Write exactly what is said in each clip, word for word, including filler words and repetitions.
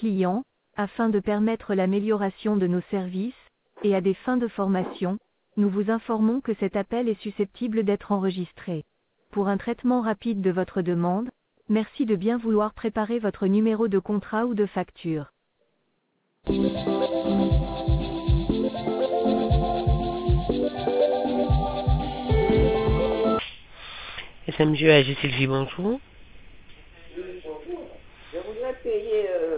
clients, afin de permettre l'amélioration de nos services, et à des fins de formation, nous vous informons que cet appel est susceptible d'être enregistré. Pour un traitement rapide de votre demande, merci de bien vouloir préparer votre numéro de contrat ou de facture. S M G A G Sylvie, bonjour. Oui, bonjour. Je voudrais payer euh,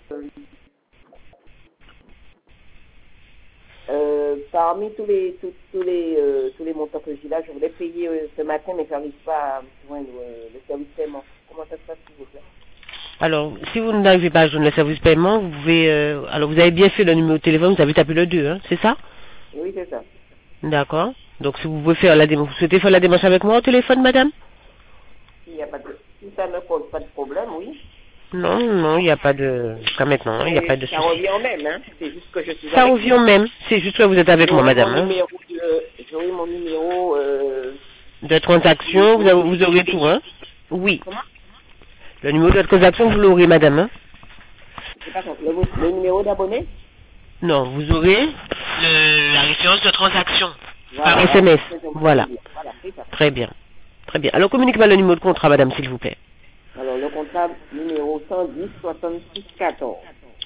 euh, parmi tous les tous, tous les euh, tous les montants que j'ai là, je voulais payer euh, ce matin, mais j'arrive pas à joindre euh, le service paiement. Comment ça se passe, s'il vous plaît? Alors, si vous n'arrivez pas à joindre le service paiement, vous pouvez... Euh, alors, vous avez bien fait le numéro de téléphone, vous avez tapé le deux, hein, c'est ça? Oui, c'est ça. D'accord. Donc, si vous pouvez faire la démarche, vous souhaitez faire la démarche avec moi au téléphone, madame? Il y a pas de, si ça ne pose pas de problème, oui. Non, non, il n'y a pas de... Jusqu'à maintenant, il n'y a pas de Ça souci. revient au même, hein. C'est juste que je suis Ça avec revient au même, c'est juste que vous êtes avec moi, J'aurai madame. mon Hein. numéro de, j'aurai mon numéro, euh... De transaction, vous, avez- vous aurez tout, hein? Oui. Comment? Le numéro de transaction, vous l'aurez, madame, hein? Je sais pas, le, le numéro d'abonné? Non, vous aurez le, la référence de transaction. Voilà, Par S M S. c'est ce que je voulais Voilà. dire. Voilà, c'est ça. Très bien. Très bien. Alors, communiquez-moi le numéro de contrat, madame, s'il vous plaît. Alors, le comptable numéro cent dix soixante-six quatorze.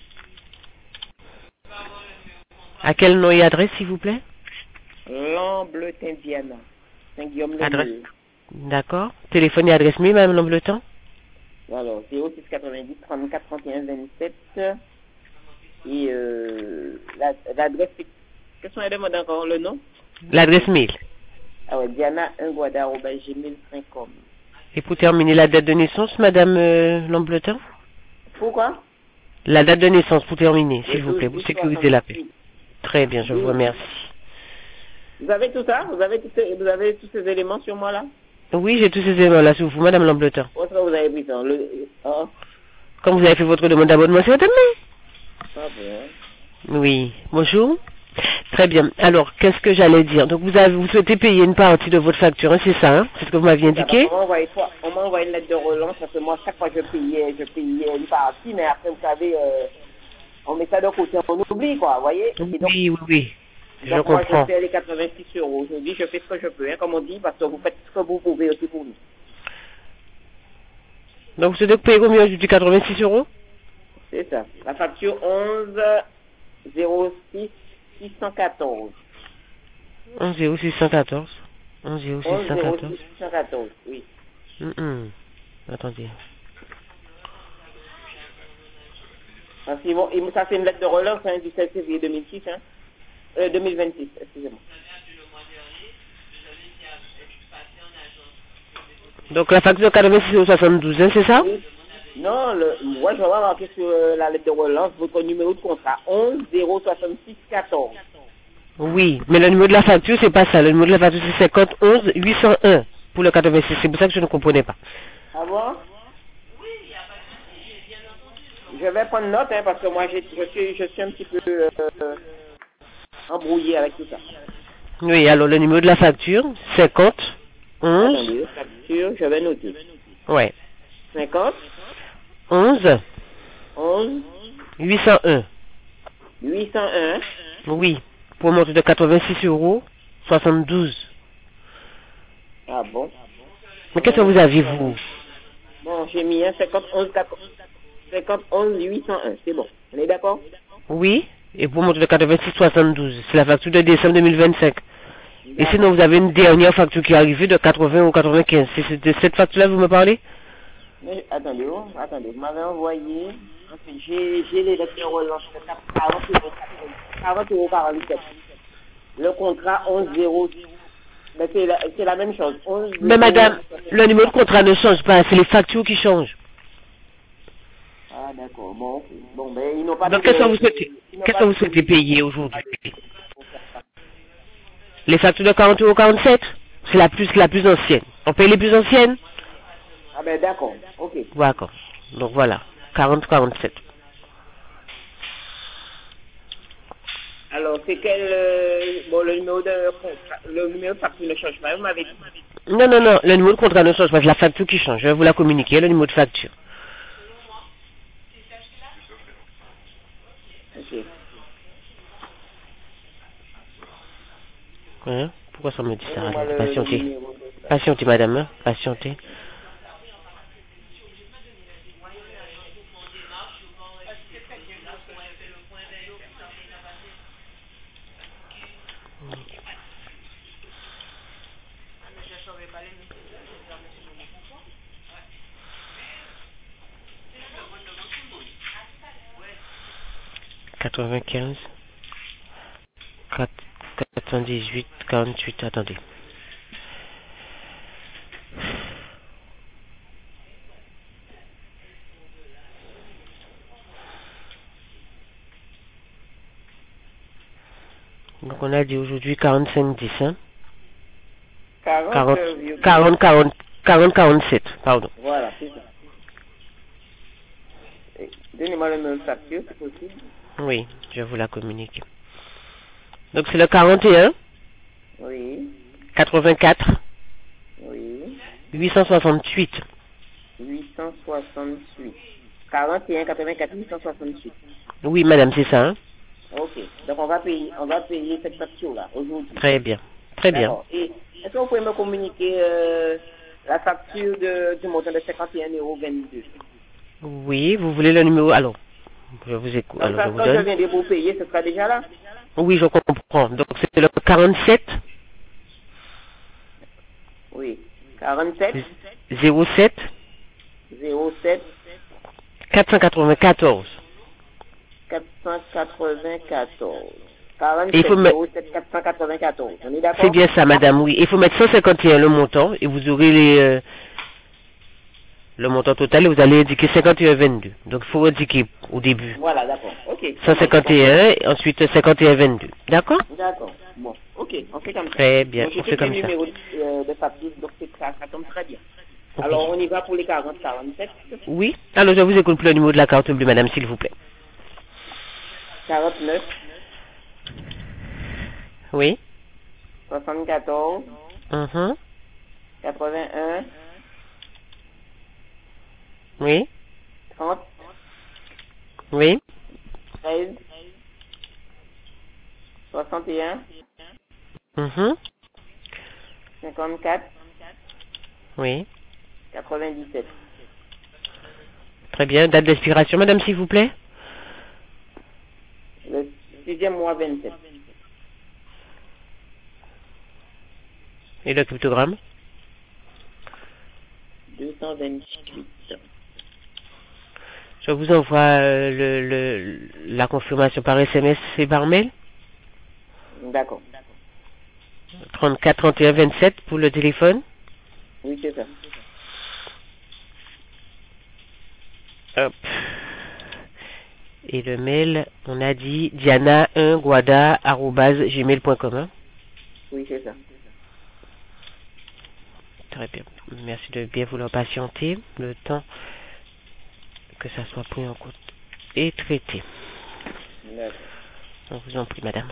À quel nom et adresse, s'il vous plaît? L'Ambletin Diana. Saint-Guillaume le Adresse. Meux. D'accord. Téléphone et adresse mail, madame Lambleton? Alors, zéro six quatre-vingt-dix trente-quatre trente et un vingt-sept. Et euh, la- l'adresse, c'est... Qu'est-ce qu'on a demandé encore? Le nom? L'adresse mail. Ah ouais, Diana Unguada arobase gmail point com. Et pour terminer, la date de naissance, madame euh, Lambleton? Pourquoi? La date de naissance, pour terminer, Le s'il vous plaît, douze pour sécuriser la paix. Très bien, je vous remercie. Vous avez tout ça? Vous avez, tout ce- vous avez tous ces éléments sur moi là? Oui, j'ai tous ces éléments-là sur vous, madame Lambleton. Où est-ce que vous avez pris ça? Le... Ah, Quand vous avez fait votre demande d'abonnement, c'est votre mail? ah bon. Oui. Bonjour. Très bien. Alors, qu'est-ce que j'allais dire? Donc, vous avez, vous souhaitez payer une partie de votre facture, hein, c'est ça, hein? C'est ce que vous m'aviez indiqué? On m'a envoyé, quoi- on m'a envoyé une lettre de relance parce que moi, chaque fois je payais, je payais une partie, mais après, vous savez, euh, on met ça de côté, on oublie, quoi, vous voyez? Et donc, Oui, oui, oui. Je donc moi, comprends. je fais les quatre-vingt-six euros. Aujourd'hui, je fais ce que je peux, hein, comme on dit, parce que vous faites ce que vous pouvez aussi pour nous. Donc, vous souhaitez payer combien du quatre-vingt-six euros? C'est ça. La facture onze zéro six six cent quatorze. onze zéro six cent quatorze. onze zéro onze six cent zéro quatorze. six six cent quatorze, oui. Hum, hum. Attendez. Parce qu'ils vont- ils- ça, c'est une lettre de relance, hein, du sept février deux mille six, hein. Euh, deux mille vingt-six, excusez-moi. Donc, la facture quatre-vingt-six euros soixante-douze, hein, c'est ça? Oui. Non, le, moi, je vais marquer sur euh, la lettre de relance votre numéro de contrat, onze zéro soixante-six quatorze. Oui, mais le numéro de la facture, c'est pas ça. Le numéro de la facture, c'est cinquante onze huit cent un pour le quatre-vingt-six. C'est pour ça que je ne comprenais pas. Ah bon? Je vais prendre note, hein, parce que moi, j'ai- je suis, je suis un petit peu euh, embrouillé avec tout ça. Oui, alors le numéro de la facture, cinquante onze, Attendez, facture, je vais noter. ouais, cinquante, onze onze, huit cent un. huit cent un. Oui, pour monter de quatre-vingt-six euros soixante-douze. Ah bon? Mais qu'est-ce que vous avez, vous? Bon, j'ai mis un cinquante, onze, cinquante, onze, huit cent un. C'est bon. On est d'accord? Oui, et pour monter de quatre-vingt-six soixante-douze. C'est la facture de décembre deux mille vingt-cinq. Et sinon, vous avez une dernière facture qui est arrivée de quatre-vingts ou quatre-vingt-quinze. C'est de cette facture-là que vous me parlez? Mais, attendez, oh, attendez, vous m'avez envoyé, enfin, j'ai, j'ai les lettres de relance, quarante euros quarante-sept. Le contrat onze zéro, mais c'est la, c'est la même chose. onze Mais madame, le numéro de contrat ne change pas, c'est les factures qui changent. Ah d'accord, bon, bon, mais ils n'ont pas... Donc de- qu'est-ce que vous souhaitez, ils n'ont qu'est-ce pas que vous de- souhaitez payer aujourd'hui? Les factures de quarante euros quarante-sept, c'est la plus, la plus ancienne. On paye les plus anciennes? Ah ben d'accord, ok. D'accord. Donc voilà, quarante quarante-sept. Alors c'est quel... euh, bon, le numéro de contrat, le numéro de facture ne change pas, vous m'avez dit. Non, non, non, le numéro de contrat ne change pas, c'est la facture qui change. Je vais vous la communiquer, le numéro de facture. Hein? Pourquoi ça me dit ça? Donnez-moi le- le Patientez. numéro. Patientez, madame. Hein? Patientez. quatre-vingt-quinze, quatre cent dix-huit, quarante-huit, attendez. Donc on a dit aujourd'hui quarante-cinq dix, hein? quarante, quarante, euh, vieux- quarante, quarante, quarante, quarante-sept, pardon. Voilà, c'est ça. Et Donnez-moi le numéro de facture, c'est possible. Oui, je vais vous la communiquer. Donc c'est le quarante et un, Oui, quatre-vingt-quatre, oui. huit cent soixante-huit. huit cent soixante-huit. quarante et un, quatre-vingt-quatre, huit cent soixante-huit. Oui, madame, c'est ça, hein? Ok. Donc on va payer, on va payer cette facture-là aujourd'hui. Très bien, très bien. D'accord. Et est-ce que vous pouvez me communiquer euh, la facture de, du montant de cinquante et un euros vingt-deux? Oui, vous voulez le numéro? Alors, je vous écoute. Donc Alors, je ça, vous quand je donne. viendrai vous payer, ce sera déjà là? Oui, je comprends. Donc c'est le quarante-sept, Oui. quarante-sept, zéro sept, zéro sept, quatre cent quatre-vingt-quatorze. quatre cent quatre-vingt-quatorze. Et il faut quarante-sept, me- zéro sept, quatre cent quatre-vingt-quatorze. On est d'accord? C'est bien ça, madame, oui. Il faut mettre cent cinquante et un le montant et vous aurez les, euh, le montant total et vous allez indiquer cinquante et un vingt-deux. Donc il faut indiquer au début Voilà, d'accord. Ok. cent cinquante et un et ensuite cinquante et un vingt-deux. D'accord? D'accord. Bon, ok, on fait comme ça. Très bien, Moi, j'ai on fait tous comme les ça. numéros euh, de facture, donc c'est ça, ça tombe très bien. Ok. Alors, on y va pour les quarante, quarante-sept, Oui. Alors je vous écoute pour le numéro de la carte bleue, madame, s'il vous plaît. quarante-neuf, Oui. soixante-quatorze, Mhm. quatre-vingt-un, Oui. trente, Oui. treize, soixante et un, Mhm. cinquante-quatre, Oui. quatre-vingt-dix-sept. Très bien. Date d'expiration, madame, s'il vous plaît. Le sixième mois vingt-sept. Et le cryptogramme. deux cent vingt-huit. Je vous envoie euh, le, le, la confirmation par S M S et par mail. D'accord. trente-quatre, trente et un, vingt-sept pour le téléphone. Oui, c'est ça. Hop. Et le mail, on a dit diana un guada arobase gmail point com. Hein? Oui, c'est ça. Très bien. Merci de bien vouloir patienter le temps que ça soit pris en compte et traité. D'accord. On vous en prie, madame.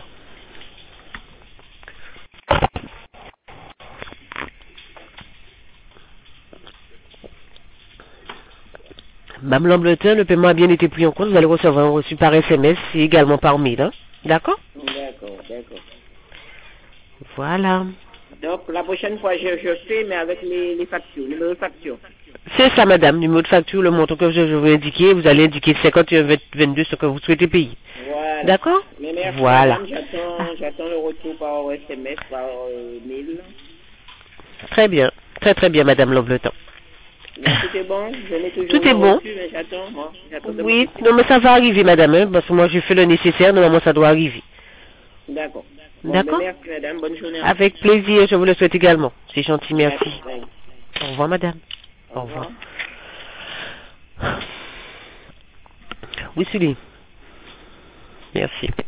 Madame Lambleton, le paiement a bien été pris en compte. Vous allez recevoir un reçu par S M S et également par mail. Hein? D'accord? D'accord, d'accord. Voilà. Donc, la prochaine fois, je, je fais, mais avec les, les factures, les numéros de facture. C'est ça, madame. Numéro de facture, le montant que je vais vous indiquer. Vous allez indiquer cinquante et un vingt-deux ce que vous souhaitez payer. Voilà. D'accord? Mais merci, Voilà. madame. J'attends, j'attends le retour par S M S, par euh, mail. Très bien. Très très bien, madame Lambleton. Mais tout est bon. Je n'ai toujours Tout est rien bon. reçu, mais j'attends, moi. J'attends de Oui, mon côté. non mais ça va arriver, madame, hein, parce que moi j'ai fait le nécessaire, normalement ça doit arriver. D'accord. Bon, D'accord? ben, merci, madame. Bonne journée. Avec plaisir, je vous le souhaite également. C'est gentil, merci. Merci. Au revoir, madame. Au Au revoir. revoir. Oui, Sully. Merci.